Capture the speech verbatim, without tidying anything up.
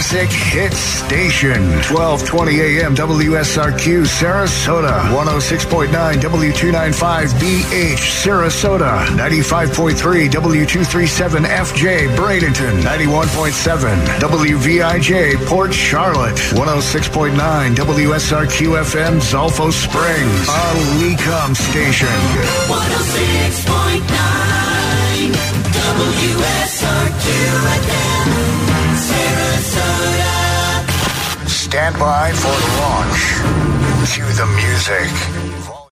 classic hit station. twelve twenty a.m. W S R Q, Sarasota. one oh six point nine W two ninety-five B H, Sarasota. ninety-five point three W two thirty-seven F J, Bradenton. ninety-one point seven W V I J, Port Charlotte. one oh six point nine W S R Q F M, Zolfo Springs. A Lecom station. one oh six point nine W S R Q F M, Sarasota. Stand by for launch. Cue the music.